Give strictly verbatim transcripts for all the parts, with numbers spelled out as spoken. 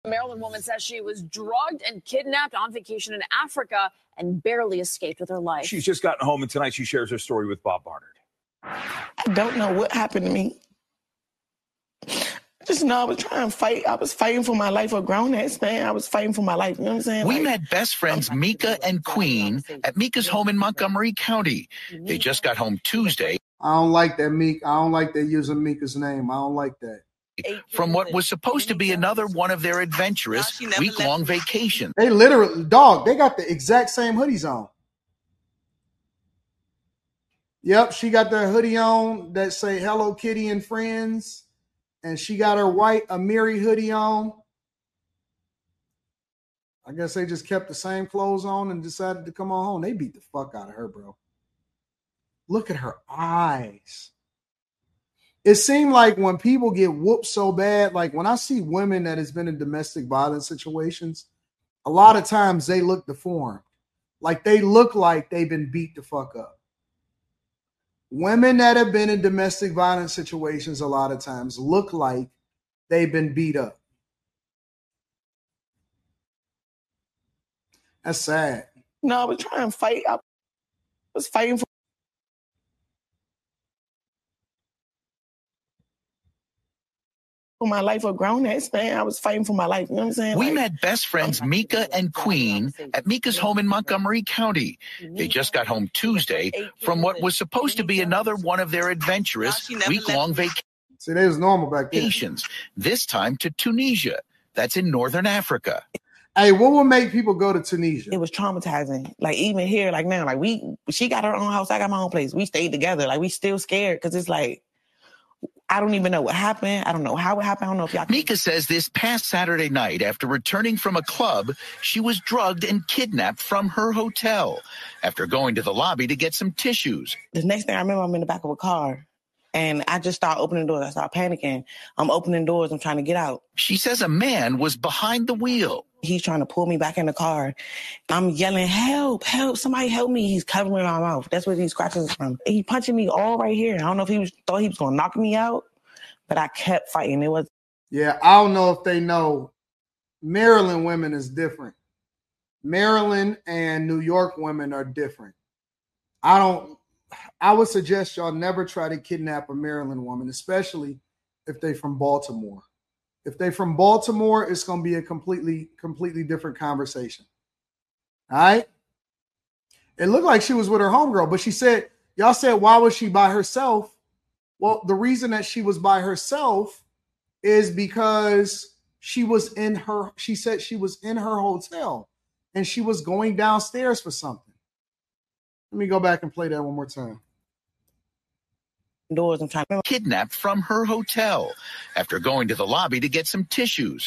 Maryland woman says she was drugged and kidnapped on vacation in Africa and barely escaped with her life. She's just gotten home, and tonight she shares her story with Bob Barnard. I don't know what happened to me. I just know I was trying to fight. I was fighting for my life. A grown-ass man. I was fighting for my life. You know what I'm saying? We like, met best friends Mika and Queen at Mika's home in Montgomery County. They just got home Tuesday. I don't like that, Mika. I don't like that using Mika's name. I don't like that. From what was supposed to be another one of their adventurous week-long vacations. They literally, dog, they got the exact same hoodies on. Yep, she got the hoodie on that say Hello Kitty and Friends. And she got her white Amiri hoodie on. I guess they just kept the same clothes on and decided to come on home. They beat the fuck out of her, bro. Look at her eyes. It seemed like when people get whooped so bad, like when I see women that has been in domestic violence situations, a lot of times they look deformed. Like they look like they've been beat the fuck up. Women that have been in domestic violence situations a lot of times look like they've been beat up. That's sad. No, I was trying to fight. I was fighting for for my life. A grown-ass man. I was fighting for my life. You know what I'm saying? We like, met best friends Mika and Queen at Mika's home in Montgomery County. They just got home Tuesday from what was supposed to be another one of their adventurous week-long vacations. See, they was normal back then. This time to Tunisia. That's in northern Africa. Hey, what would make people go to Tunisia? It was traumatizing. Like even here, like now, like we, she got her own house. I got my own place. We stayed together. Like we still scared because it's like, I don't even know what happened. I don't know how it happened. I don't know if y'all can... Mika says this past Saturday night, after returning from a club, she was drugged and kidnapped from her hotel after going to the lobby to get some tissues. The next thing I remember, I'm in the back of a car, and I just start opening doors. I start panicking. I'm opening doors. I'm trying to get out. She says a man was behind the wheel. He's trying to pull me back in the car. I'm yelling, help, help, somebody help me. He's covering my mouth. That's where these scratches from. He punching me all right here. I don't know if he was thought he was going to knock me out, but I kept fighting. It was. Yeah, I don't know if they know. Maryland women is different. Maryland and New York women are different. I don't, I would suggest y'all never try to kidnap a Maryland woman, especially if they from Baltimore. If they from Baltimore, it's going to be a completely, completely different conversation. All right? It looked like she was with her homegirl, but she said, y'all said, why was she by herself? Well, the reason that she was by herself is because she was in her, she said she was in her hotel and she was going downstairs for something. Let me go back and play that one more time. Doors. I'm trying to kidnapped from her hotel after going to the lobby to get some tissues.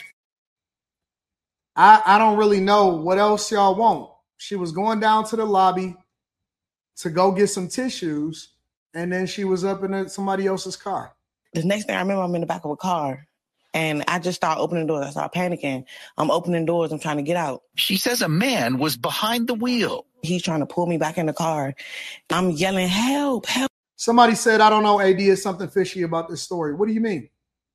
I, I don't really know what else y'all want. She was going down to the lobby to go get some tissues, and then she was up in a, somebody else's car. The next thing I remember, I'm in the back of a car, and I just start opening doors. I start panicking. I'm opening doors. I'm trying to get out. She says a man was behind the wheel. He's trying to pull me back in the car. I'm yelling, help, help. Somebody said, I don't know, A D, is something fishy about this story. What do you mean?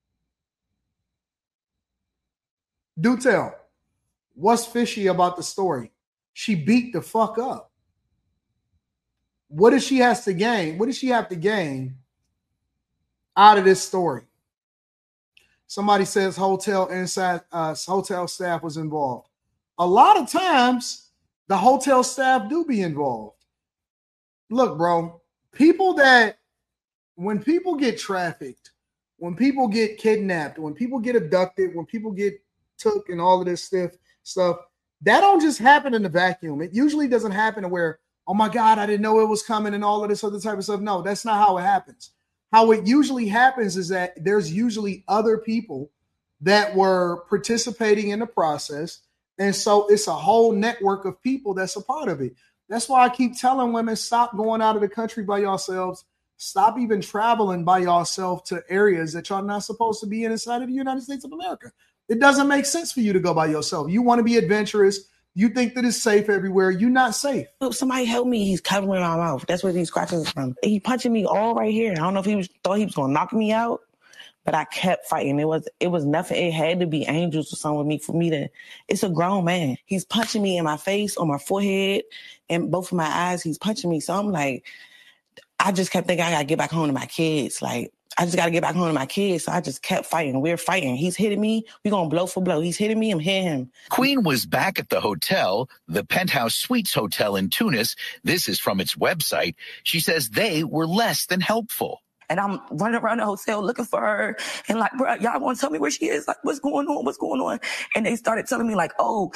Do tell. What's fishy about the story? She beat the fuck up. What does she has to gain? What does she have to gain out of this story? Somebody says hotel inside, uh, hotel staff was involved. A lot of times, the hotel staff do be involved. Look, bro. People that, when people get trafficked, when people get kidnapped, when people get abducted, when people get took and all of this stuff, stuff, that don't just happen in the vacuum. It usually doesn't happen to where, oh my God, I didn't know it was coming and all of this other type of stuff. No, that's not how it happens. How it usually happens is that there's usually other people that were participating in the process. And so it's a whole network of people that's a part of it. That's why I keep telling women, stop going out of the country by yourselves. Stop even traveling by yourself to areas that y'all not supposed to be in inside of the United States of America. It doesn't make sense for you to go by yourself. You want to be adventurous. You think that it's safe everywhere. You're not safe. Somebody help me. He's covering my mouth. That's where these scratches from. He punching me all right here. I don't know if he was thought he was going to knock me out, but I kept fighting. It was it was nothing. It had to be angels or something with me for me to. It's a grown man. He's punching me in my face, on my forehead, and both of my eyes. He's punching me. So I'm like, I just kept thinking I gotta get back home to my kids. Like, I just gotta get back home to my kids. So I just kept fighting. We're fighting. He's hitting me. We're gonna blow for blow. He's hitting me. I'm hitting him. Queen was back at the hotel, the Penthouse Suites Hotel in Tunis. This is from its website. She says they were less than helpful. And I'm running around the hotel looking for her. And like, bro, y'all want to tell me where she is? Like, what's going on? What's going on? And they started telling me like, oh.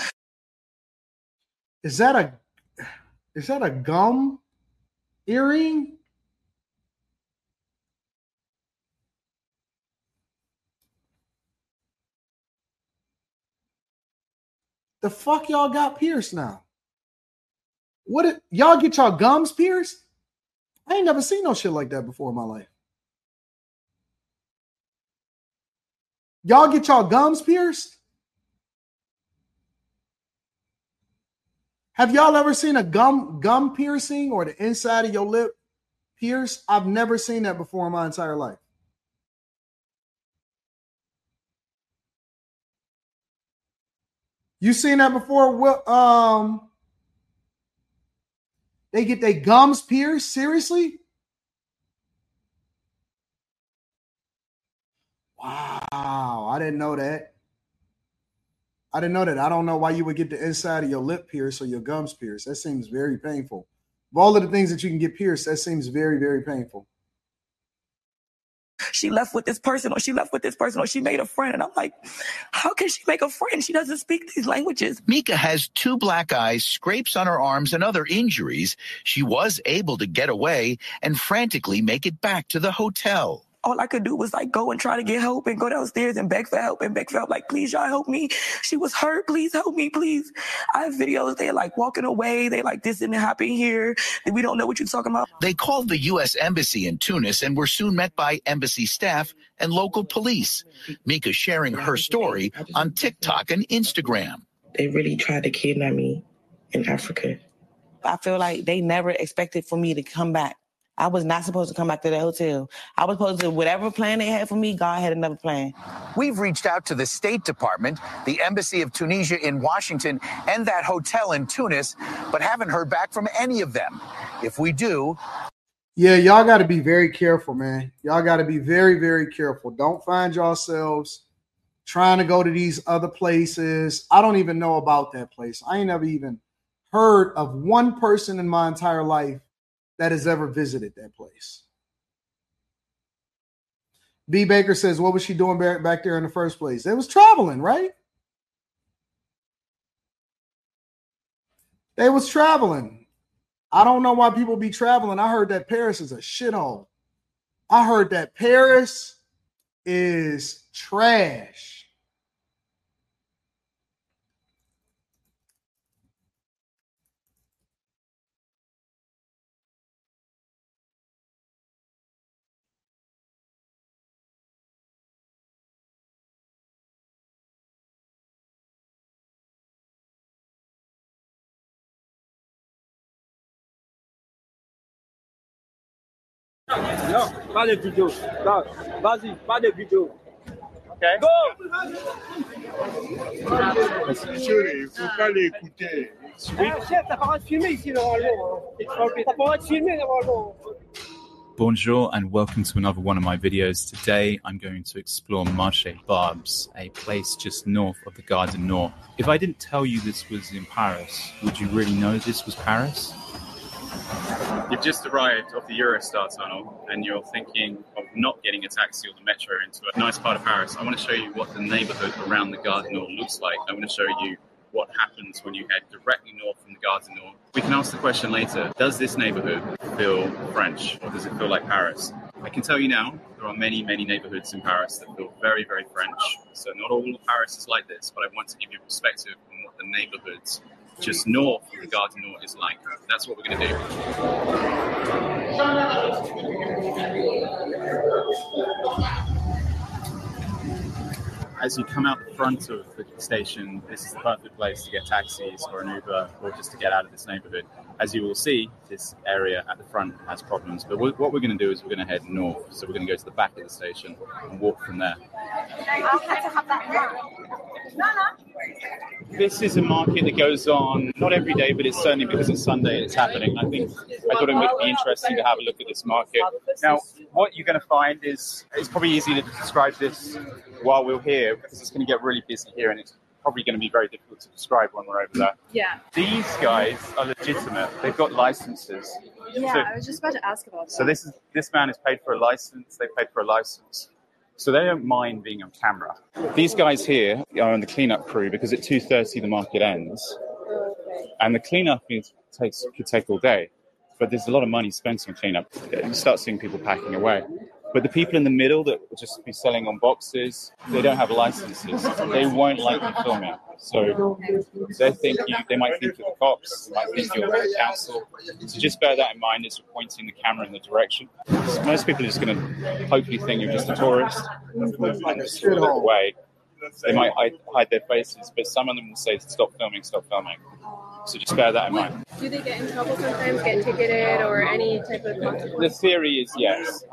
Is that a, is that a gum earring? The fuck y'all got pierced now? What it, y'all get y'all gums pierced? I ain't never seen no shit like that before in my life. Y'all get y'all gums pierced? Have y'all ever seen a gum gum piercing or the inside of your lip pierced? I've never seen that before in my entire life. You seen that before? Well, um, they get their gums pierced? Seriously? Wow, I didn't know that. I didn't know that. I don't know why you would get the inside of your lip pierced or your gums pierced. That seems very painful. Of all of the things that you can get pierced, that seems very, very painful. She left with this person, or she left with this person, or she made a friend. And I'm like, how can she make a friend? She doesn't speak these languages. Mika has two black eyes, scrapes on her arms, and other injuries. She was able to get away and frantically make it back to the hotel. All I could do was like go and try to get help and go downstairs and beg for help and beg for help. Like, please, y'all help me. She was hurt. Please help me, please. I have videos. They're like walking away. They like, this didn't happen here. We don't know what you're talking about. They called the U S Embassy in Tunis and were soon met by embassy staff and local police. Mika sharing her story on TikTok and Instagram. They really tried to kidnap me in Africa. I feel like they never expected for me to come back. I was not supposed to come back to the hotel. I was supposed to, whatever plan they had for me, God had another plan. We've reached out to the State Department, the Embassy of Tunisia in Washington, and that hotel in Tunis, but haven't heard back from any of them. If we do... Yeah, y'all got to be very careful, man. Y'all got to be very, very careful. Don't find yourselves trying to go to these other places. I don't even know about that place. I ain't never even heard of one person in my entire life that has ever visited that place. B. Baker says, what was she doing back, back there in the first place? They was traveling, right? They was traveling. I don't know why people be traveling. I heard that Paris is a shithole. I heard that Paris is trash. Non, pas de vidéo. Non, vas-y, pas de vidéo. Ok. Go! Monsieur, il ne faut pas l'écouter. Ah, chef, t'as pas le droit de filmer ici normalement. T'as pas le droit de filmer normalement. Bonjour and welcome to another one of my videos. Today I'm going to explore Marché Barbès, a place just north of the Gare du Nord. If I didn't tell you this was in Paris, would you really know this was Paris? You've just arrived off the Eurostar tunnel and you're thinking of not getting a taxi or the metro into a nice part of Paris. I want to show you what the neighborhood around the Gare du Nord looks like. I want to show you what happens when you head directly north from the Gare du Nord. We can ask the question later, does this neighborhood feel French or does it feel like Paris? I can tell you now, there are many, many neighborhoods in Paris that feel very, very French. So not all of Paris is like this, but I want to give you a perspective on what the neighborhoods just north of the Gare du Nord is like. That's what we're going to do. as you come out the front of the station, this is the perfect place to get taxis or an Uber or just to get out of this neighborhood. As you will see, this area at the front has problems. But what we're going to do is we're going to head north. So we're going to go to the back of the station and walk from there. This is a market that goes on not every day, but it's certainly because it's Sunday, it's happening. I think I thought it would be interesting to have a look at this market. Now, what you're going to find is it's probably easy to describe this while we're here because it's going to get really busy here and it's probably going to be very difficult to describe when we're over there. Yeah. These guys are legitimate. They've got licenses. Yeah, so, I was just about to ask about that. So this is this man has paid for a license. They paid for a license. So they don't mind being on camera. These guys here are on the cleanup crew because at two thirty the market ends. And the cleanup is, takes, could take all day. But there's a lot of money spent on cleanup. You start seeing people packing away. But the people in the middle that will just be selling on boxes, they don't have licenses. They won't like you filming. So they think you, they might think you're the cops, they might think you're the council. So just bear that in mind as you're pointing the camera in the direction. So most people are just going to hopefully think you're just a tourist and just walk away. They might hide, hide their faces, but some of them will say, stop filming, stop filming. So just bear that in mind. Do they get in trouble sometimes, get ticketed, or any type of consequence? The theory is yes.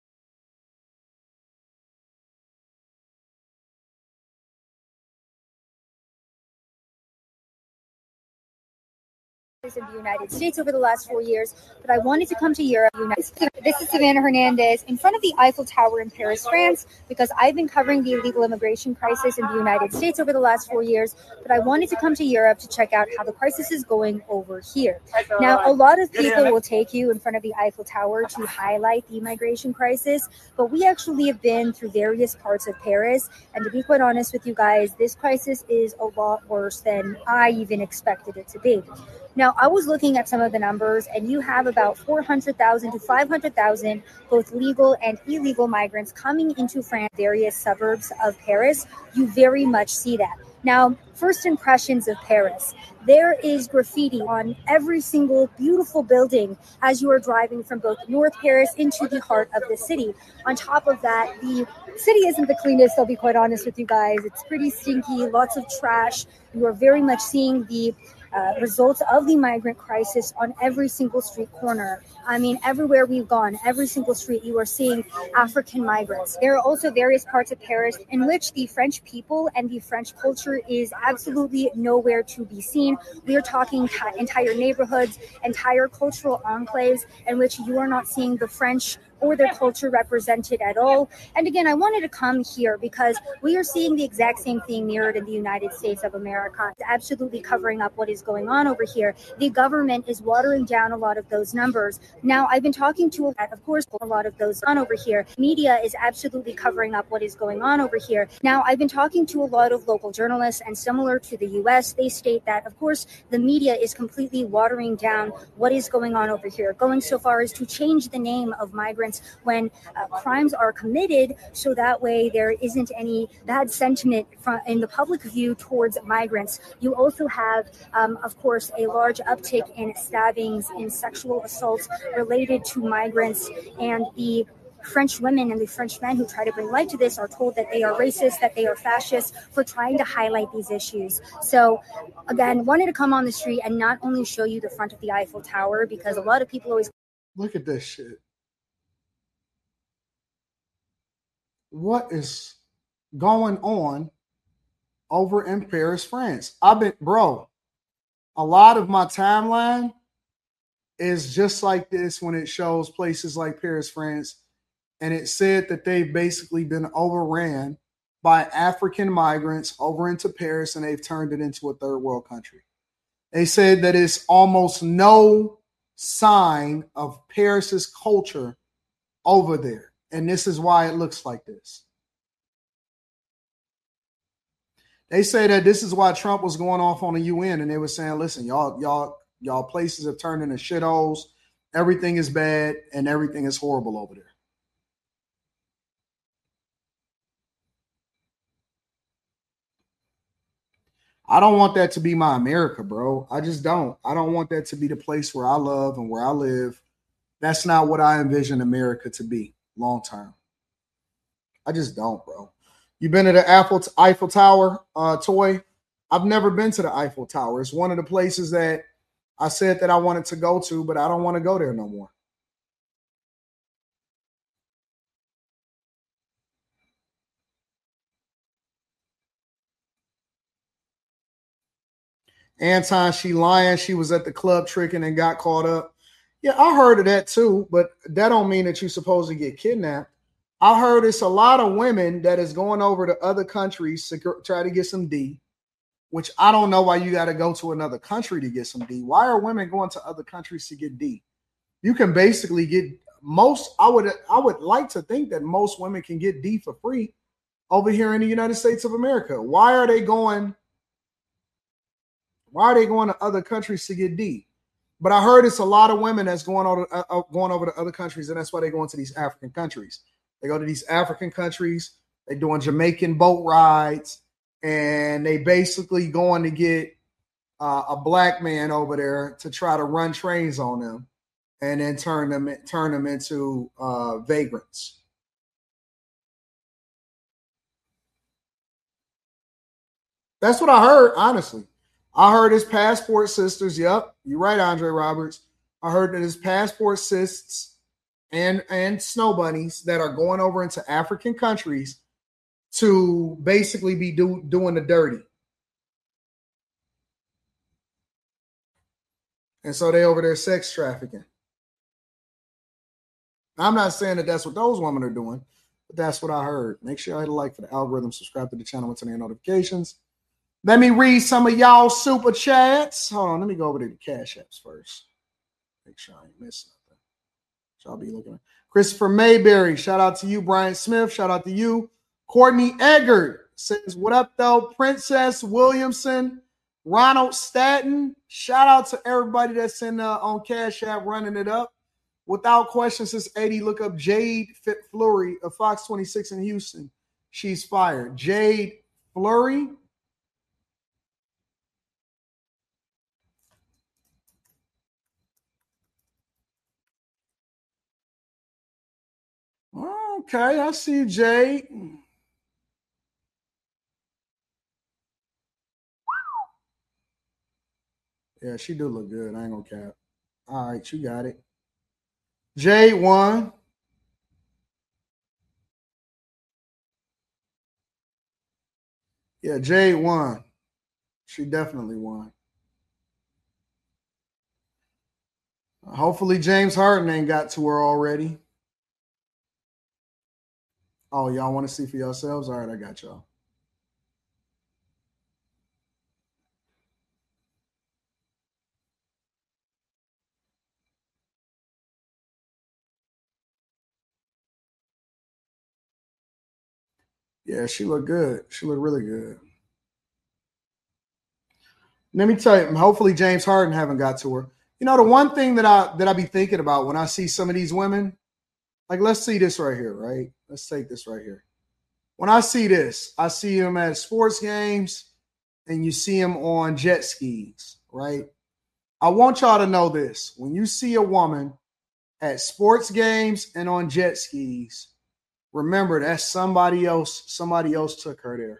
In the United States over the last four years, but I wanted to come to Europe. This is Savannah Hernandez in front of the Eiffel Tower in Paris, France, because I've been covering the illegal immigration crisis in the United States over the last four years, but I wanted to come to Europe to check out how the crisis is going over here. Now, a lot of people will take you in front of the Eiffel Tower to highlight the immigration crisis, but we actually have been through various parts of Paris, and to be quite honest with you guys, this crisis is a lot worse than I even expected it to be. Now, I was looking at some of the numbers, and you have about four hundred thousand to five hundred thousand both legal and illegal migrants coming into France, various suburbs of Paris. You very much see that. Now, first impressions of Paris. There is graffiti on every single beautiful building as you are driving from both North Paris into the heart of the city. On top of that, the city isn't the cleanest, I'll be quite honest with you guys. It's pretty stinky, lots of trash. You are very much seeing the Uh, results of the migrant crisis on every single street corner. I mean, everywhere we've gone, every single street, you are seeing African migrants. There are also various parts of Paris in which the French people and the French culture is absolutely nowhere to be seen. We are talking t- entire neighborhoods, entire cultural enclaves in which you are not seeing the French or their culture represented at all. And again, I wanted to come here because we are seeing the exact same thing mirrored in the United States of America. It's absolutely covering up what is going on over here. The government is watering down a lot of those numbers. Now, I've been talking to, of course, a lot of those on over here. Media is absolutely covering up what is going on over here. Now, I've been talking to a lot of local journalists, and similar to the U S, they state that, of course, the media is completely watering down what is going on over here, going so far as to change the name of migrants when uh, crimes are committed, so that way there isn't any bad sentiment from, in the public view towards migrants. You also have, um, of course, a large uptick in stabbings, in sexual assaults related to migrants, and the French women and the French men who try to bring light to this are told that they are racist, that they are fascist for trying to highlight these issues. So, again, wanted to come on the street and not only show you the front of the Eiffel Tower, because a lot of people always... Look at this shit. What is going on over in Paris, France? I've been, bro, a lot of my timeline is just like this when it shows places like Paris, France. And it said that they've basically been overran by African migrants over into Paris, and they've turned it into a third world country. They said that it's almost no sign of Paris's culture over there. And this is why it looks like this. They say that this is why Trump was going off on the U N, and they were saying, listen, y'all, y'all, y'all places have turned into shitholes. Everything is bad and everything is horrible over there. I don't want that to be my America, bro. I just don't. I don't want that to be the place where I love and where I live. That's not what I envision America to be long term. I just don't, bro. You been to the Eiffel, Eiffel Tower, uh, Toy? I've never been to the Eiffel Tower. It's one of the places that I said that I wanted to go to, but I don't want to go there no more. Anton, she lying. She was at the club tricking and got caught up. Yeah, I heard of that too, but that don't mean that you're supposed to get kidnapped. I heard it's a lot of women that is going over to other countries to try to get some D, which I don't know why you got to go to another country to get some D. Why are women going to other countries to get D? You can basically get most, I would, I would like to think that most women can get D for free over here in the United States of America. Why are they going Why are they going to other countries to get D? But I heard it's a lot of women that's going over, uh, going over to other countries, and that's why they go into these African countries. They go to these African countries. They're doing Jamaican boat rides, and they basically going to get uh, a black man over there to try to run trains on them, and then turn them turn them into uh, vagrants. That's what I heard, honestly. I heard his passport sisters. Yep, you're right, Andre Roberts. I heard that his passport sisters and, and snow bunnies that are going over into African countries to basically be do, doing the dirty. And so they over there sex trafficking. I'm not saying that that's what those women are doing, but that's what I heard. Make sure you hit a like for the algorithm, subscribe to the channel, and turn on notifications. Let me read some of y'all super chats. Hold on, let me go over to the Cash Apps first. Make sure I ain't missing nothing. So I'll be looking at Christopher Mayberry. Shout out to you, Brian Smith. Shout out to you. Courtney Eggert says, what up, though? Princess Williamson, Ronald Staten. Shout out to everybody that's in uh, on Cash App running it up. Without question, since eighty, look up Jade Fleury of Fox twenty-six in Houston. She's fired. Jade Fleury. Okay, I see you, Jade. Yeah, she do look good. I ain't gonna cap. All right, you got it. Jade won. Yeah, Jade won. She definitely won. Hopefully James Harden ain't got to her already. Oh, y'all want to see for yourselves? All right, I got y'all. Yeah, she looked good. She looked really good. Let me tell you, hopefully James Harden haven't got to her. You know, the one thing that I that I be thinking about when I see some of these women, like let's see this right here, right? Let's take this right here. When I see this, I see them at sports games and you see them on jet skis, right? I want y'all to know this. When you see a woman at sports games and on jet skis, remember that's somebody else. Somebody else took her there.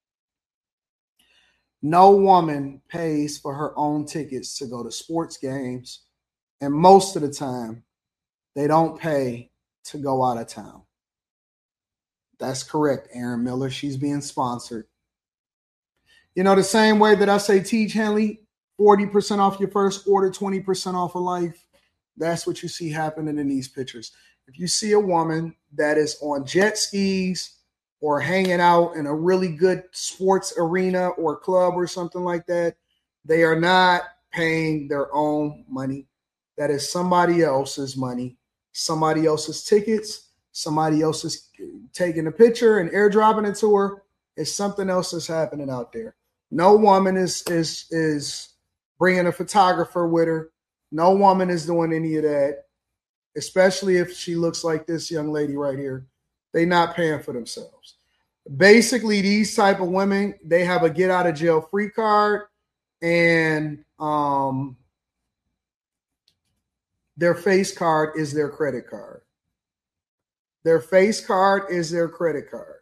No woman pays for her own tickets to go to sports games. And most of the time, they don't pay to go out of town. That's correct, Aaron Miller. She's being sponsored. You know, the same way that I say, Teach Henley, forty percent off your first order, twenty percent off of life. That's what you see happening in these pictures. If you see a woman that is on jet skis or hanging out in a really good sports arena or club or something like that, they are not paying their own money. That is somebody else's money, somebody else's tickets, somebody else is taking a picture and airdropping it to her. It's something else that's happening out there. No woman is is is bringing a photographer with her. No woman is doing any of that, especially if she looks like this young lady right here. They're not paying for themselves. Basically, these type of women, they have a get out of jail free card, and um, their face card is their credit card. Their face card is their credit card.